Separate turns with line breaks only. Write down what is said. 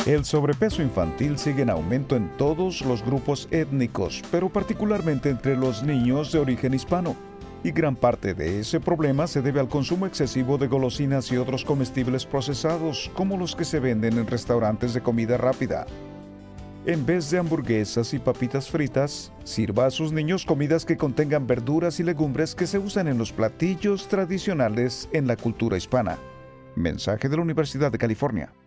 El sobrepeso infantil sigue en aumento en todos los grupos étnicos, pero particularmente entre los niños de origen hispano. Y gran parte de ese problema se debe al consumo excesivo de golosinas y otros comestibles procesados, como los que se venden en restaurantes de comida rápida. En vez de hamburguesas y papitas fritas, sirva a sus niños comidas que contengan verduras y legumbres que se usan en los platillos tradicionales en la cultura hispana. Mensaje de la Universidad de California.